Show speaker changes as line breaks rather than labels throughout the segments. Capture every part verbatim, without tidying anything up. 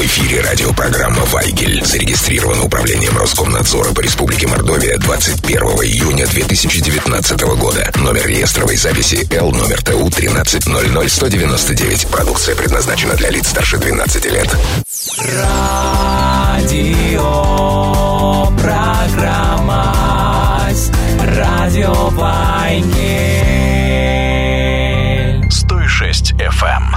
В эфире радиопрограмма «Вайгель». Зарегистрирована управлением Роскомнадзора по Республике Мордовия двадцать первого июня две тысячи девятнадцатого года. Номер реестровой записи Л, номер ТУ тринадцать ноль ноль сто девяносто девять. Продукция предназначена для лиц старше двенадцати лет.
Радио программа Радио Вайгель
сто шесть эф эм.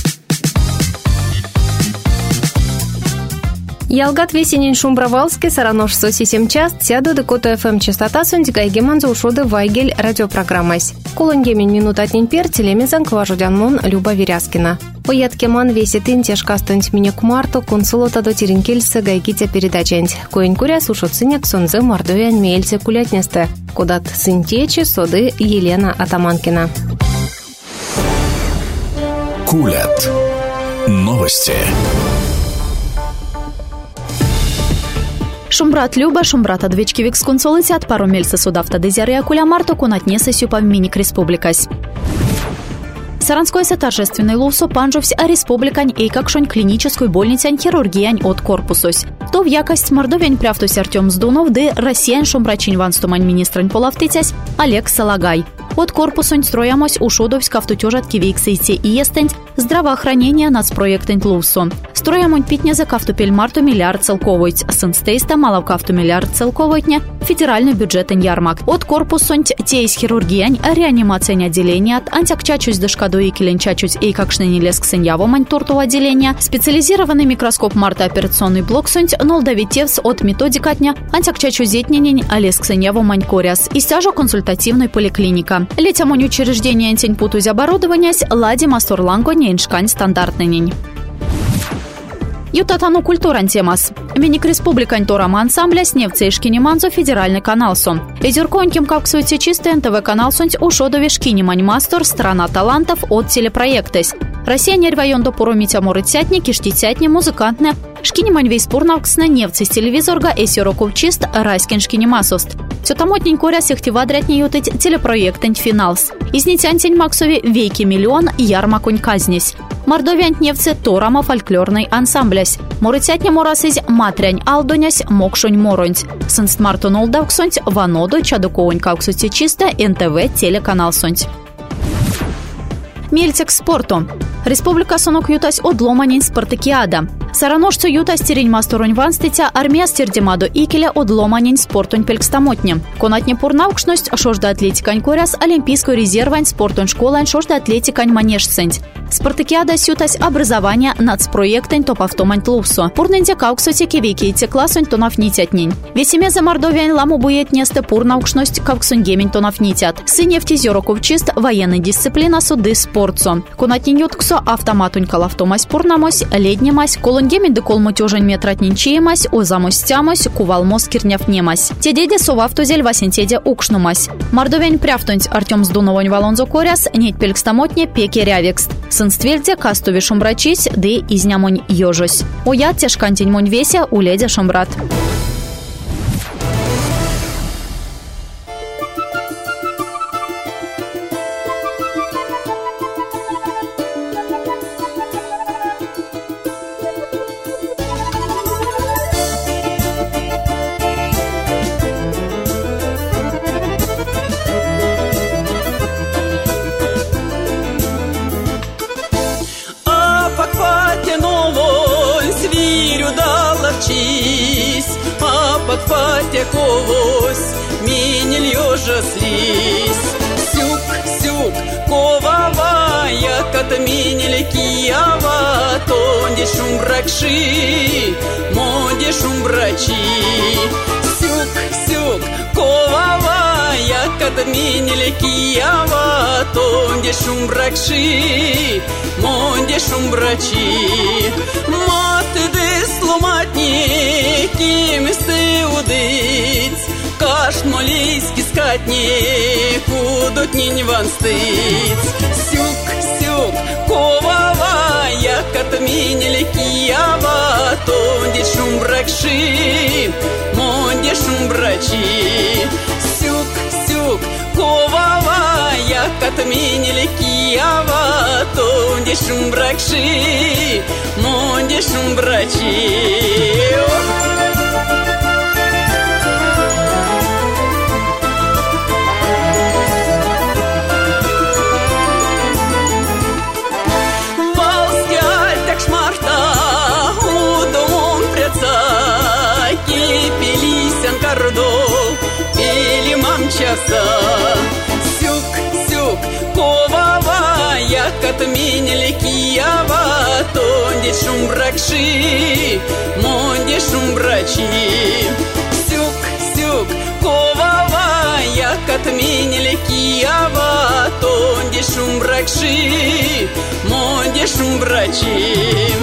Ялгат весенин Шумбравалский, Саранош соси семь част, сяду декото эф эм частота сундикай геманза ушоды Вайгель радиопрограммась. Колонгемин минут отнень пер, телемезан кважудянмон Люба Веряскина. Ояткеман весетин тяжкастонь мне кумарту, консулота до теренкельса гайгитя передаченць. Коень куря сушот сыняк сонзе мордовян мельце кулятнесте. Кудат сынтечи соды Елена Атаманкина.
Кулят. Новости.
Шумбрат Люба, Шумбрат Адвечкивикс консолитят пару мельца судавта дезярия куля марто кунатне сессию по миник республикась. Саранскойся торжественный лусо панжовсь а республикань и какшонь клиническую больницань хирургиянь от корпусось. То в якость мордовень пряфтусь Артем Сдунов, де россиян шумбрачин ванстумань министрань полавтитясь Олег Салагай. От корпусонь строямось ушодовсь кафтутежат кивиксейте и естенть здравоохранения нацпроектенть лусо. Строямонь питня за кафтупель марту миллиард целковойть, сенстейста малов кафту миллиард целковойтня федеральный бюджетен ярмак. От корпусонь теис хирургиянь реанимациянь отделения от антякчачусь дышкаду и киленчачусь и какшнени леск сеньявомань торту отделения, специализированный микроскоп марта операционный блок сонть нолдавитевс от методикатня антякчачу зетненень леск сеньявомань коряс и стяжо консультативной поликлиника. Летямонь учреждение антень путузь оборудования лади масторланго неншкань стандартненень. Ютатану культуран темас. Миник республикань торам ансамбля сневцы и шкинеманзо федеральный канал сон. Эдюрконьким как суйте чистый эн тэ вэ канал сонть ушодове шкинемань мастер страна талантов от телепроектес. Россия нервайон до поромитя морыцятни, киштицятни, музыкантне. Шкинемань весь пурнавксна невцы с телевизорга эсероков чист райскин шкинемасост. Все тамотнень коря сехтивадрятни ютыть телепроектень финалс. Изнитянтень максови вейки миллион ярмакунь казнись. Мордовянт невцы торама фольклорный ансамблясь. Морыцятня морасызь матрянь алдонясь мокшонь моронь. Сынст мартон олдавксонть ванодо чадуковонь кауксути чисто эн тэ вэ телеканал сонть. Мельцек спорту. Республика сонок ютась одломанень спартакиада. Сараношцу ютась терень масторонь ванститя армия стердемадо икеля одломанень спортонь пелькстамотне. Конатне пурнаукшность шожда атлетикань коряс олимпийской резервань спортонь школань шожда атлетикань манежценть. Спартакиада сютась образование нацпроектень топ-автомань тлусо. Пурненте кауксоте кевики те классонь тонав нитятнень. Весеме за мордовянь ламу бует несте пурнаукшность кауксонь гемень тонав нитят. Сынев тизероков чист военной дисциплина суды спортсо. Конатне ютксо автоматунь калавтомась пурнамось, леднемась, колонгемень декол мутежень метратнинчиемась, озамостямось, кувалмос кирнявнемась. Те деде совавтузель васентеде укшнумась. Мордовянь пряфтунь Артем Сдуновонь валонзо коряс, неть пелькстамотне пеке рявекст. Сынствельде кастове шумбрачись, де изнямонь ежось. Оят тяжкантень монь веся уледя шумбрат.
А подпатя ковось, минель ёжа слизь. Сюк, сюк, ковавая, ката минель киява, тонде шумбракши, моде шумбрачи. Сюк, сюк, ковавая, ката минель киява, тонде шумбракши, моде шумбрачи. Маты дес ломатни, кимисты удыть, каш молийски скатни, кудот нинь ван стыць. Сюк, сюк, ковавая, ката минель киява, тонде шумбракши, монде шумбрачи. Сюк, сюк, ковавая, ката минель киява, тонде шумбракши, монде шумбрачи. врачи. Сюк, сюк, ковава, як отменили Киева, тонде шум бракши, монде шум брачи. Сюк, сюк, ковава, як отменили Киева, тонде шум бракши, монде шум брачи.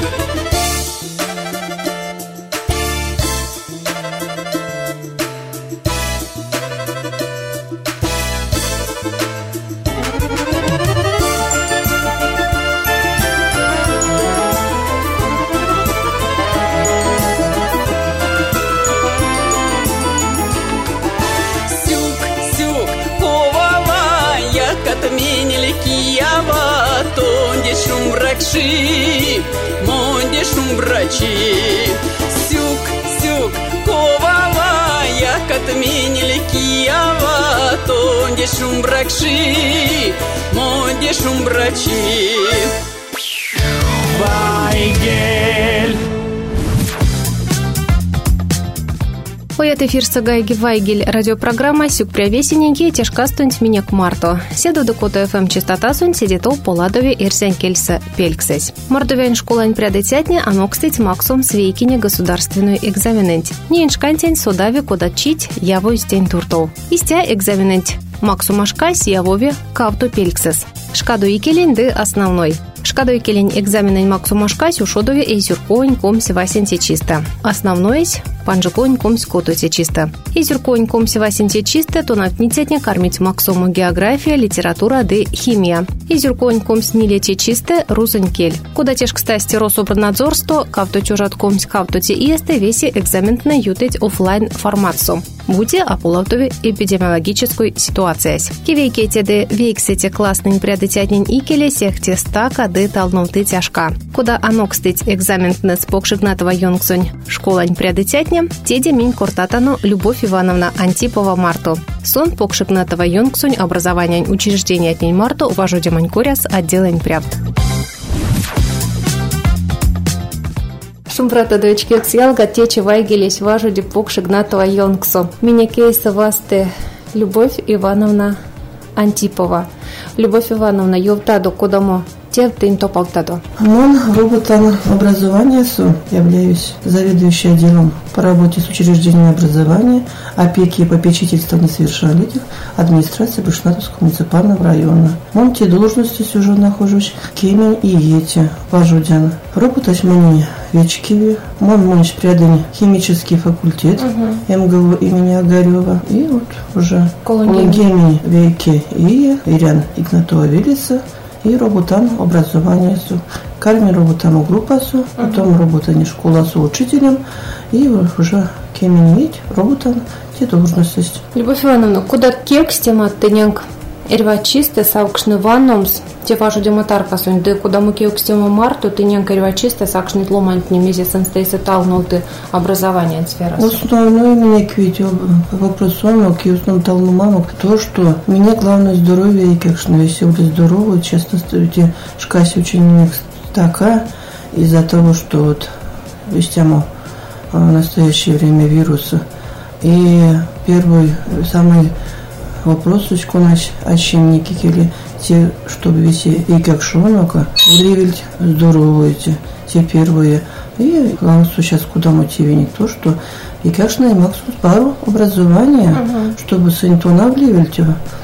Отменили Киева, тонде шум бракши, монде шум брачи. Сюк, сюк, ковава, як отменили Киева, тонде шум бракши, монде шум брачи.
Вайгель.
Поет эфир Сагайги Вайгель радиопрограмма «Сюк прявесененьки» тяжка стунть меня к марту. Седу докута эф эм частота сунь сидетол поладове ирсян кельса пельксесь. Мардовян школань прядетятне, а нокстыть максум свейкине государственную экзаменент. Не иншкантень содави куда чить яво истень туртов. Истя экзаменент. Максум ашкась явове кавто пельксес. Шкаду икелень ды основной. Шкаду икелень экзаменень максум ашкась ушодове эйзюркоень комси васенте чисто. Основноесь панжиконь комси котуте чисто. Эйзюркоень комси васенте чисто, то натницетне кормить максуму география, литература ды химия. Эйзюркоень комси нилете чисто, рузенькель. Куда теж, кстати, Рособорнадзорство, кавто чужат комси кавто те иесте веси экзаментно ютеть офлайн формацию. Будьте ополавтове эпидемиологической ситуации. Кивейке теды вейксете классный прядетятнень икеле сехте стака ды талнуты тяжка. Куда анокстыть экзаментны спокшигнатова йонгсонь школань прядетятня, теде минь кортатану Любовь Ивановна Антипова Марту. Сон покшигнатова йонгсонь образования учреждения отнень Марту уважу демонькоряс отделень прябт. Шумбрата дочки ксьялга течи вайгелись важу дипок шигнатова йонгсо. Меня кейса васте Любовь Ивановна Антипова. Любовь Ивановна, йовтаду кудамо тем топалтаду.
Мон роботом образования су являюсь заведующей отделом по работе с учреждением образования, опеки и попечительства несовершеннолетних администрации Бышнатовского муниципального района. Мон те должности уже нахожусь кемень и ете важудян. Работать мне вечкиви, мон монч прядань химический факультет угу. эм гэ у имени Огарева и вот уже колонгеми веки и Ирян Игнатова Велиса. И работам образование су. Карми работам группа су, потом работа школа с учителем, и уже кеменить работам те должности.
Любовь Ивановна, куда текстем от тенянг эрва чисто саукшны ванномс, те важу дематарка сунь, да куда мы кекстему марту тенянг эрва чисто саукшны тломант не месяц стейса талнул ты образование сфера.
Основной меня квитил вопрос он, к основном талну маму, то, что мне главное здоровье и как что если вы здоровы, часто стоите шкаси очень такая из-за того, что вот вестямо в настоящее время вируса. И первый самый вопрос, у нас ощемники или те, чтобы вести и как шонока, уливить здоровые, те первые. И главное, сейчас куда мотивировать то, что и как же максимум пару образования, uh-huh. чтобы синтона обливить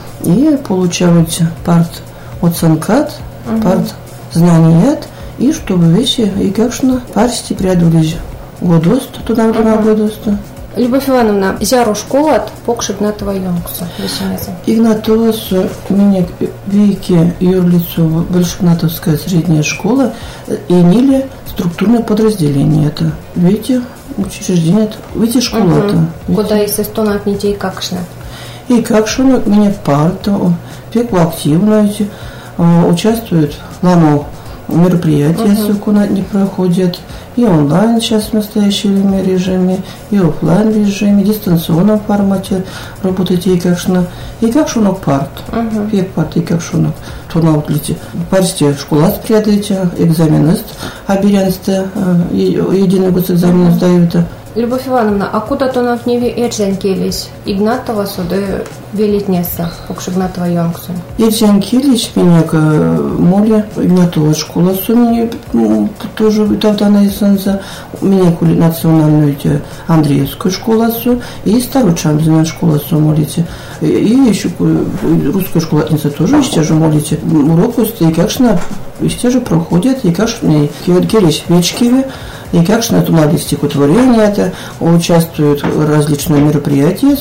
и получать парт от санкат, uh-huh. парт знаний, и чтобы вещи и как же парсти преодолеть годост, туда uh-huh. годост.
Любовь Ивановна, зяру школа от покш Игнатова Йонгсу.
Игнатова меня веки юрлицу Большегнатовская средняя школа и Ниле структурное подразделение. Это видите, учреждение, видите, школа это.
Угу. Куда если сто на детей как шна?
И как шо меня парта, пеку активно эти участвуют ламо мероприятия, uh-huh. не проходят, и онлайн сейчас в настоящем режиме, и офлайн режиме, дистанционном формате работаете, и как шно, и как шно парт, пек парт, и как шно, то на утлите. Парсте школа спрятаете, экзамены оберянсты, единый госэкзамен сдают.
Любовь Ивановна, а куда то на вневе Эрзян келись? Игнатова суды велитнеса, покш Игнатова Йонгсу.
Эрзян келись меня к моле, Игнатова школа сумени тоже тавдана и санза, меня кули национальную Андреевскую школу су и старую Чамзина школа су молите. И еще русская школа тоже еще же молите. Урок и как шна еще же проходят, и как шна келись вечкиве. И как же на тумане стихотворения это участвуют в различных мероприятиях.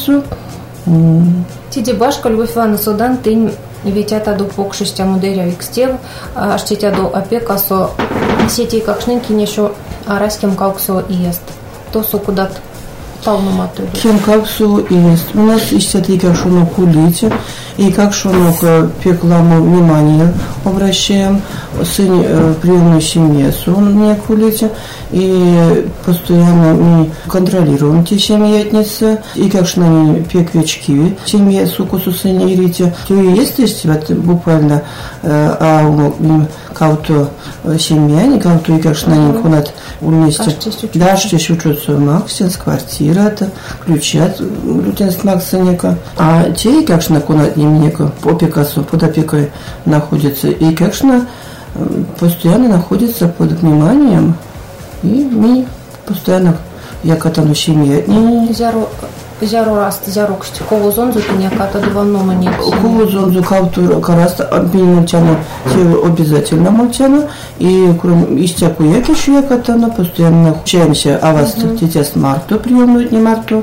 Тиди башка Любовь Ивановна Судан ты ведь это до покшистя модеря викстев, а штетя до опека со сети как шненки еще арайским кауксо и ест. То су куда-то полноматую.
Кем кауксо и ест. У нас еще и как шо кулите, и как шо пекламу внимание обращаем. Сын в приемной семье сон не кулите, и постоянно мы контролируем те семьи отнесы, и как же на пеквечки семьи сукусу сыне ирите. То и есть вот буквально а у кого-то семья, не кого-то и как же на них у нас вместе. Да, что еще учатся Максинс, квартира, это ключат лютенс Максинека. А те, как же на кунат немнека опекасу под опекой находятся, и как же на постоянно находится под вниманием, и мы постоянно я катану семье.
Зяру зяру раз зяру кшти кого зонзу меня ката дуванно не.
Кого зонзу кавту караста обменяться те обязательно мультяна, и кроме истяку яки еще я катана постоянно общаемся, а вас тетя с марту приемную не марту.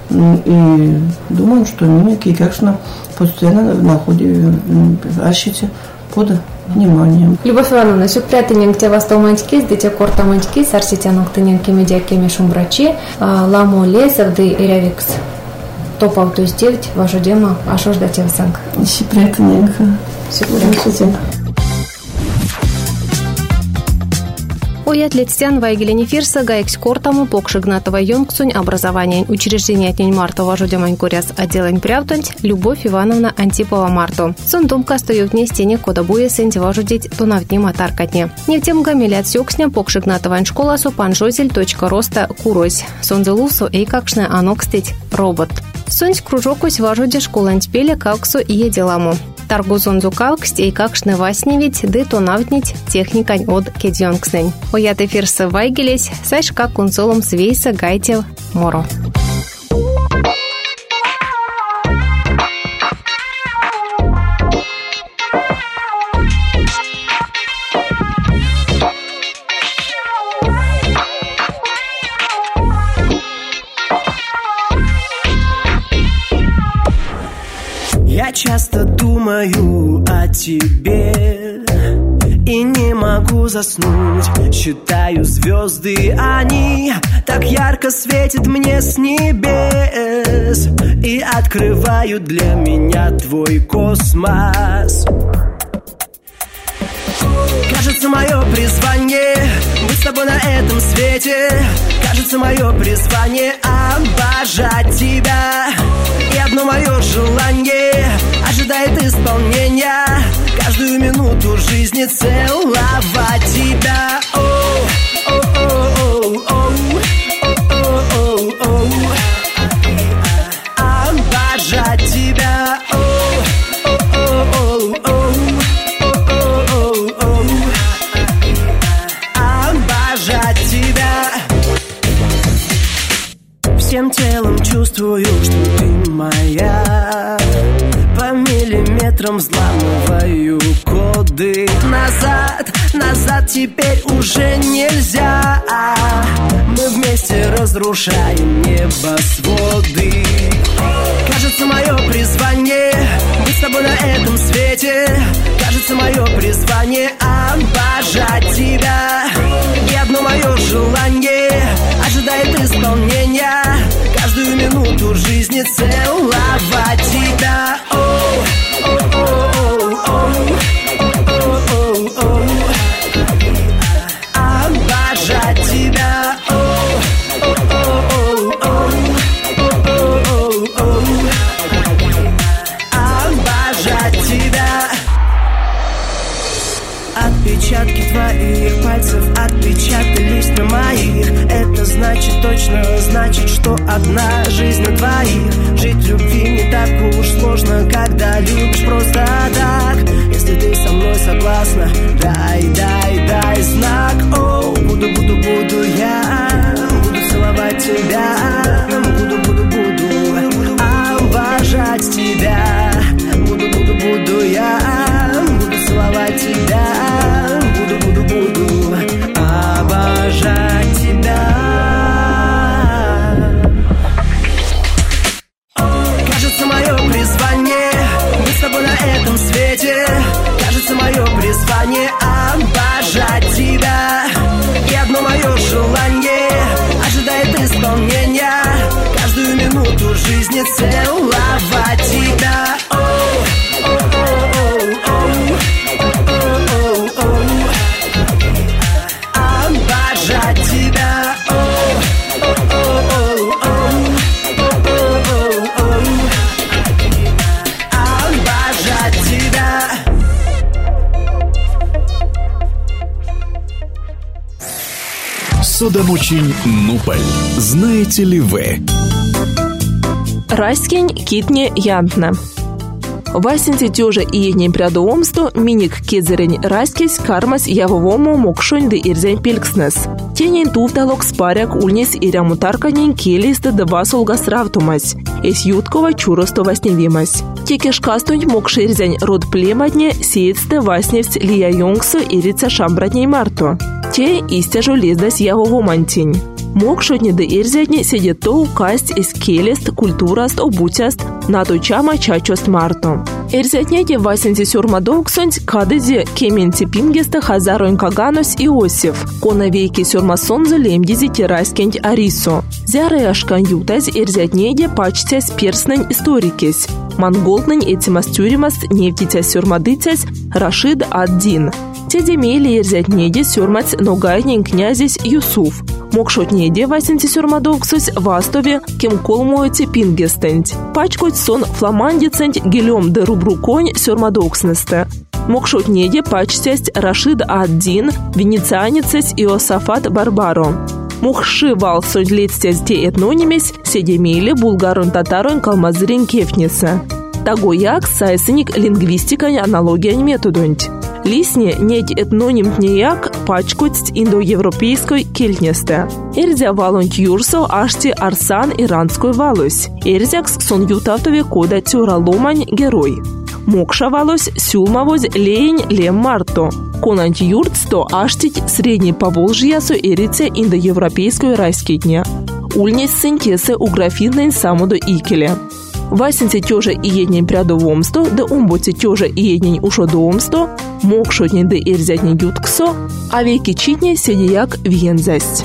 И думаю, что мы как же постоянно находим ащите под вниманием.
Любовь Ивановна, сюпрятынен те вас томанчки, сдите кортаманчки, сарситянок тыненки медиакеми шумбрачи, ламу лесовды и рявикс. Топал то сделать вашу дему, а что ждать в санк?
Сюпрятыненка. Сюпрятыненка.
Оят летстян вайгелени фирса гаекс кортаму покш Игнатова Йонгсунь образование учреждения тень Марту важудемань куряс отделень прявтунть Любовь Ивановна Антипова Марту. Сундумка стоит вне стене кода буя сенти важудить тунавдни матаркатне. Не в тем гамилят сюксня покш Игнатова школасу панжозель точка роста курось. Сонзелусу эй какшне анокстить робот. Сонь кружокусь важуде школань пеля калксу и еделаму. Таргузонзу калксть и какшне васневить ды тонавднить техникань от кедьонкснень. Оят эфирсы вайгелесь, сайшка консолом свейса гайтел моро.
Я часто думаю о тебе и не могу заснуть. Считаю звезды, они так ярко светят мне с небес и открывают для меня твой космос. Кажется, мое призвание быть с тобой на этом свете. Кажется, мое призвание обожать тебя. И одно мое желание ожидает исполнения. Каждую минуту жизни целовать тебя. Обожать тебя. Обожать тебя. Всем телом чувствую, что ты моя. По миллиметрам взламываю коды. Назад, назад теперь уже нельзя. Мы вместе разрушаем небосводы. Кажется, мое призвание быть с тобой на этом свете. Кажется, мое призвание обожать тебя. И одно мое желание ожидает исполнения. Каждую минуту жизни целовать тебя. Оу, оу, оу, оу, оу, оу, оу. что одна жизнь на двоих. Жить в любви не так уж сложно, когда любишь просто так. Если ты со мной согласна, дай, дай, дай знак. О, буду, буду, буду я, буду целовать тебя, буду, буду, буду обожать тебя. Буду, буду, буду я, буду целовать тебя, буду, буду, буду обожать тебя. Кажется, мое призвание быть с тобой на этом свете. Кажется, мое призвание обожать тебя. И одно мое желание ожидает исполнения. Каждую минуту жизни целовать тебя. Обожать тебя. Обожать тебя.
Судомучень Нуполь. Знаете ли вы?
Раскинь китне янтна. Васенти тёжа и еднень прядоомсто миник кедзерень раскись кармас явовому мокшонь де ирзень пелькснес. Тенень туфталок спаряк ульнес ирямутарканень келисты де васолгас равтумась. Эс юткова чуросто васневимась. Текеш кастунь мокши ирзень род племадне сеецте васневсть лия йонгсо ирица шамбратней марто. Те истяжу лездас явовомантень. Мокшотне де ирзятне сидит то укасть из келест культураст обутяст на то чама чачост марто. Ирзятняте васенти сюрмадоксонь кадызе кементи пингеста хазаронь каганос Иосиф. Конавейки сюрмасонзо лемдизи тераскенть арисо. Зяры ашкан ютаз ирзятнеде пачтясь перснень историкесь. Монголтнень этимастюримас нефтитясь сюрмадыцясь Рашид ад-Дин. Тедемели ирзятнеде сюрмаць ногайнень князесь Юсуф. Мокшотнеде васенти сюрмадоксось вастове кем колмуете пингестенть. Пачкоть сон фламандиценть гелем де рубруконь сюрмадокснесте. Мокшотнеде пачтясть Рашид ад-Дин, венецианецесь Иосафат Барбаро. Мухши валсонь летстясь те этнонимесь, седемели булгарон татарон калмазырень кефнеса. Тагояк сайсеник лингвистикань аналогиянь методонть. Лисне неть этноним тнеяк пачкоть индоевропейской кельтнесте. Эрзя валонь юрсо ашти арсан иранской валось. Эрзякс сон ютавтове кода тюраломань герой. Мокша валось сюлмавоз лень лем марто. Конант юртсто аштить средний поволжьясо эрице индоевропейской райскитня. Ульнес синтесы у графиннень самодо икеле. Васенти тёжа и еднень прядовомсто, да умботи тёжа и еднень ушодоомсто, мокшотнень да эрзятнень ютксо, а веки читне седияк вензасть.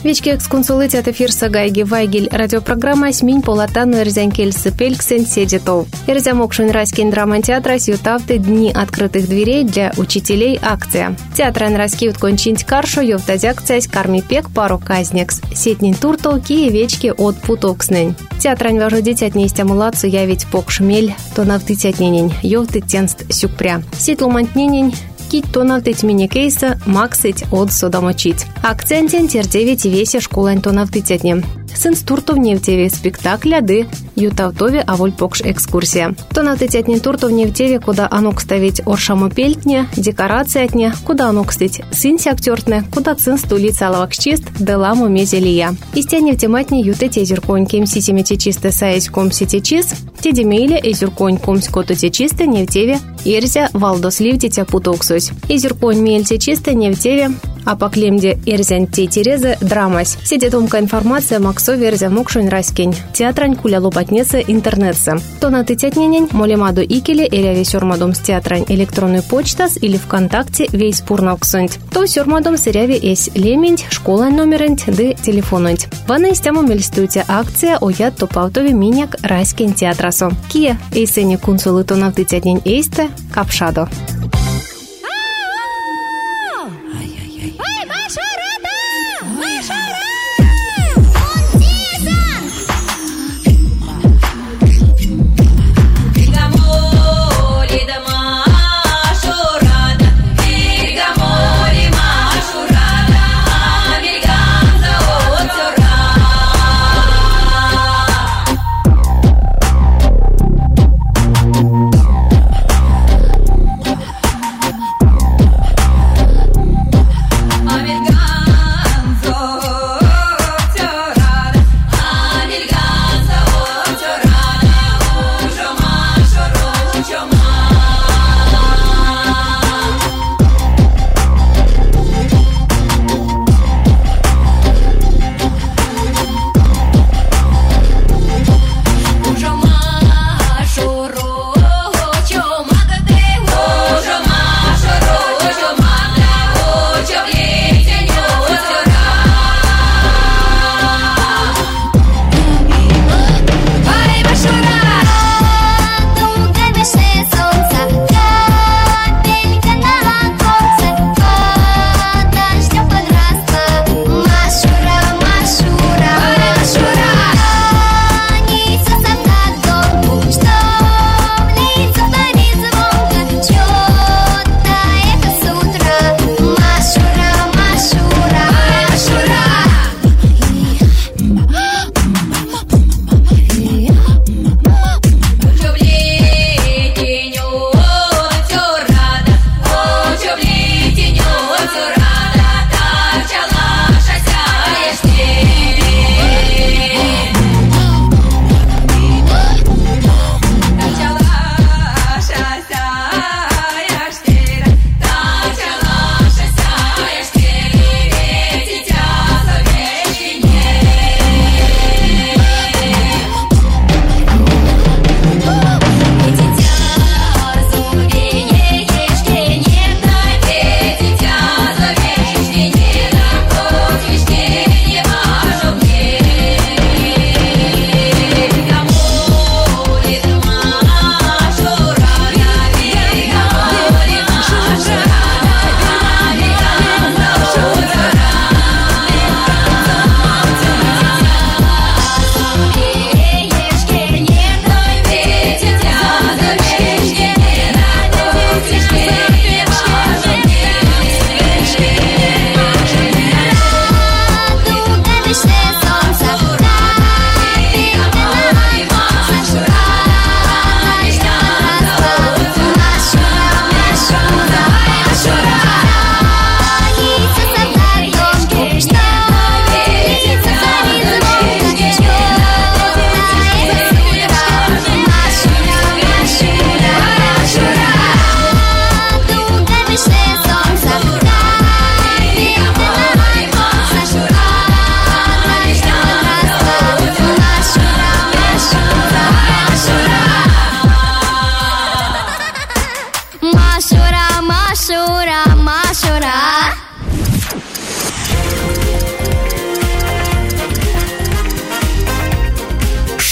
Вечки эксконсулыти от эфирса Гайги Вайгель радиопрограмма «Смень полотану эрзянкельсы пельксен седитов». Эрзямокшин райскин драман театра сютавты «Дни открытых дверей для учителей» акция. Театран раскиют кончинть каршо ёвтаз акциясь карми пек пару казнекс. Сетнин туртолки и вечки от путокснень. Театран важудить отнести амулацию явить покшмель, то навтыть отненень, ёвты тенст сюкпря. Ситлумантненень, кить то навтыть мини-кейса, максыть от содомочить. Акцентен тердевить весе школань то навтыть отнем. Сын стуртов не в деве спектакля, ды ютавтове аволь покш экскурсия. То навтыть отне туртов не в деве, куда оно ставить оршаму пельтне, декорации отне, куда оно кстать сын сяктёртне, куда сын стулит салавак чист, деламу мезелия. Истяне в тематне юте тезюрконь кем сисимете чисто саять ком сите чиз, тедемейле эзюрконь ком скоту те чисто не в деве, ирзя валдос ливдитя путоксусь. Эзюрконь мельте чисто не в деве, а по клемде эрзян те терезы драмась. Сидетомка информация максо верзя мокшунь раскень. Театрань куля лопатнеса интернетса. То на тытятненень молемаду икеле эряви сёрмадом с театрань электронную почтас или ВКонтакте вейс пурнавксунть. То сёрмадом с эряви эсь лемень школа номерент ды телефонунть. Вана истяму мельстуйте акция оят топавтови миняк раскень театрасо. Кия эйсене кунсулы то на тытятнень эйсте капшадо.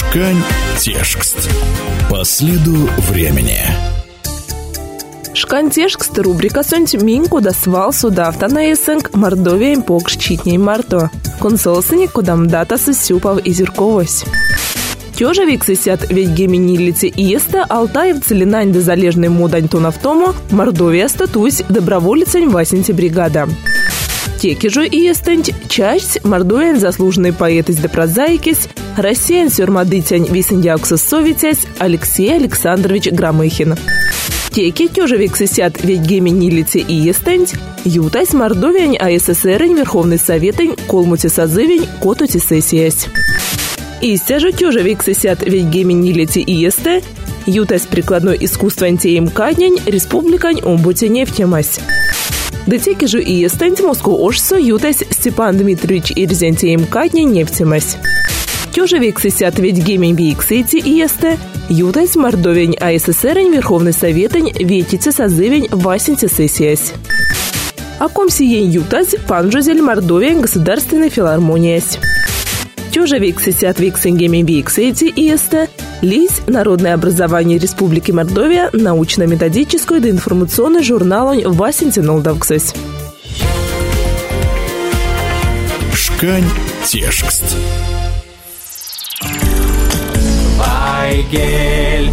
Шкань Тешкст. По следу времени.
Шкань Тешкст рубрика сонть минку досвал судавта на эсэнк Мордовия покш читней марто. Консолсыник кудам дата сысюпав изюрковось. Тёжа виксисят ведь геменилите иеста Алтаев целинань да залежный мудань тонавтому Мордовия статусь доброволицень васенти бригада. Теки же иестэнть часть Мордовия заслуженный поэтись да прозаикись Россиян сюрмадытянь висендяуксас совитясь Алексей Александрович Громыхин. Теки тёжа виксисят ведь геменилите иестэнть ютась Мордовиянь АССРень Верховный Советень колмути созывень котути сессиясь. Истя же тёжа виксисят ведь геменилите иесте ютась прикладной искусство антеем каднень республикань омбуте нефтемась. Детеки же иестэнть Москву ошсо ютась Степан Дмитриевич Ирзентеем каднень нефтемась. Тёжа виксисят ведь гемень виксити иесте ютась Мордовиянь АССРень Верховный Советень ветите созывень васенти сессиясь. А комсиень ютась пан Жозель Мордовиянь Государственной филармониясь. Тёжа виксисят виксенгеми виксити иесте лись Народное образование Республики Мордовия научно-методическую да информационный журнал васенти нолдавксась.
Шкань Тешкст.
Вайгель.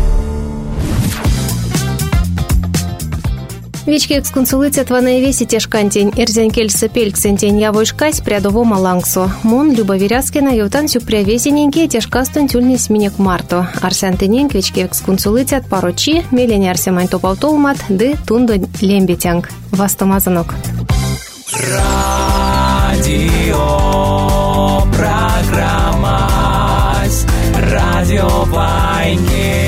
Вички эксконсулыця тваная весите шкантень, эрзянкель сапельк сентень явой шкась прядово малангсо. Мон Люба Виряскина ютан сюпря весененьке тяжкастон тюльни сменек марто. Арсентененк вички эксконсулыця парочи, мелень арсемань топалтолмат, ды тундо лембетянг. Вастомазанок.
Радио программа. Радио Вайгель.